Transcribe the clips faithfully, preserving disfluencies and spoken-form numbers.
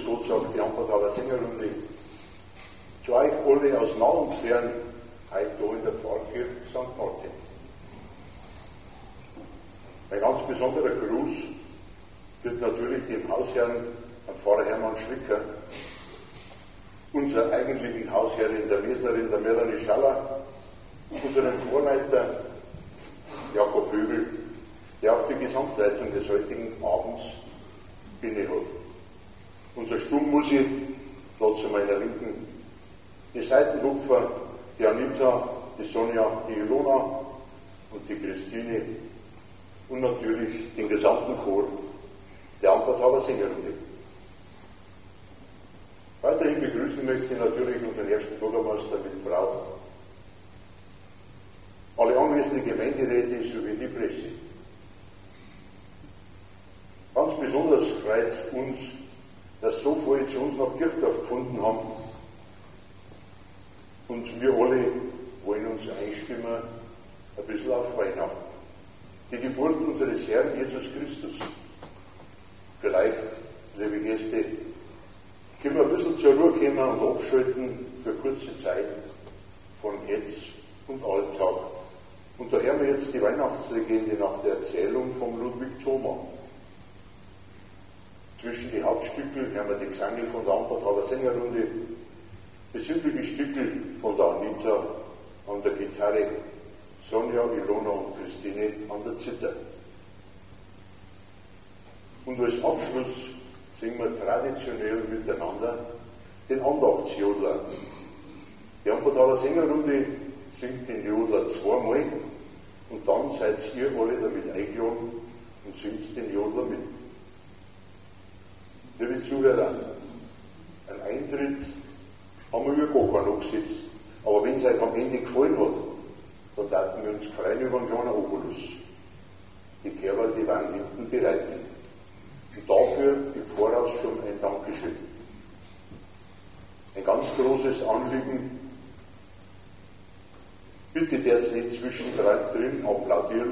Gott, sagt die Ampfertaler Sängerrunde, zu euch alle aus nah und fern, heute da in der Pfarrkirche Sankt Martin. Ein ganz besonderer Gruß wird natürlich dem Hausherrn, an Pfarrer Hermann Schwicker, unserer eigentlichen Hausherrin, der Mesnerin, der Melanie Schaller, unseren Chorleiter Jakob Högel, der auch die Gesamtleitung des heutigen Abends inne hat. Unser Stummmusik, dort zu meiner Linken, die Seitenhupfer, die Anita, die Sonja, die Ilona und die Christine und natürlich den gesamten Chor der Ampfertaler Sängerrunde. Weiterhin begrüßen möchte ich natürlich unseren ersten Bürgermeister mit Frau, alle anwesenden Gemeinderäte sowie die Presse. Ganz besonders freut uns, dass so viele zu uns nach Kirchdorf gefunden haben. Und wir alle wollen uns einstimmen, ein bisschen auf Weihnachten. Die Geburt unseres Herrn Jesus Christus. Vielleicht, liebe Gäste, können wir ein bisschen zur Ruhe kommen und abschalten für kurze Zeit von Hetz und Alltag. Und da hören wir jetzt die Weihnachtslegende nach der Erzählung von Ludwig Thoma. Zwischen die Hauptstücke hören wir die Gesangel von der Ampfertaler Sängerrunde, besinnliche Stücke von der Anita an der Gitarre, Sonja, Ilona und Christine an der Zither. Und als Abschluss singen wir traditionell miteinander den Andachtsjodler. Die Ampfertaler Sängerrunde singt den Jodler zweimal und dann seid ihr alle damit eingeladen und singt den Jodler mit. Liebe Zuhörer, ein Eintritt haben wir ja gar keinen angesetzt, aber wenn es euch am Ende gefallen hat, dann dachten wir uns freuen über einen kleinen Obolus. Die Kerber, die waren hinten bereit. Und dafür im Voraus schon ein Dankeschön. Ein ganz großes Anliegen. Bitte der nicht zwischendrin applaudieren.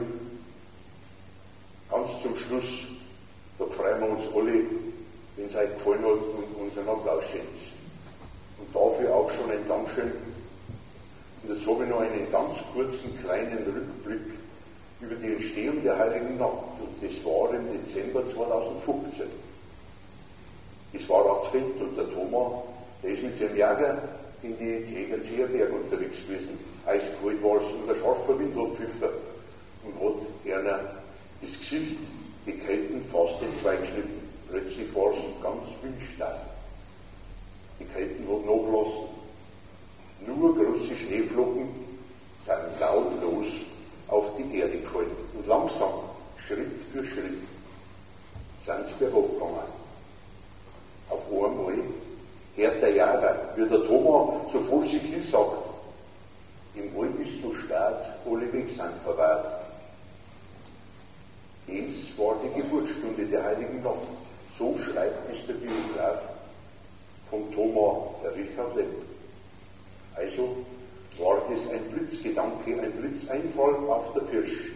Ganz zum Schluss, da freuen wir uns alle, wenn es euch gefallen hat und unseren Applaus schenkt. Und dafür auch schon ein Dankeschön. Und jetzt habe ich noch einen ganz kurzen kleinen Rückblick über die Entstehung der Heiligen Nacht. Und das war im Dezember zweitausendfünfzehn. Es war Advent und der Thoma, der ist mit seinem Jäger in die Tegernseer unterwegs gewesen. Eiskalt war es und ein scharfer Wind hat gepfiffen und hat einer das Gesicht, die Ketten fast in zwei geschnitten. Plötzlich war es ganz windsteil. Die Ketten hat nachgelassen. Nur große Schneeflocken sind lautlos auf die Erde gefallen. Und langsam, Schritt für Schritt, sind sie bergab gegangen. Auf einmal hört der Jäger, wie der Thoma so vorsichtig sagt, im Wald ist so stark, alle Weg sind verwahrt. Dies war die Geburtsstunde der Heiligen Nacht. So schreibt es der Biograf von Thoma, der Richard Lepp. Also war das ein Blitzgedanke, ein Blitzeinfall auf der Pirsch.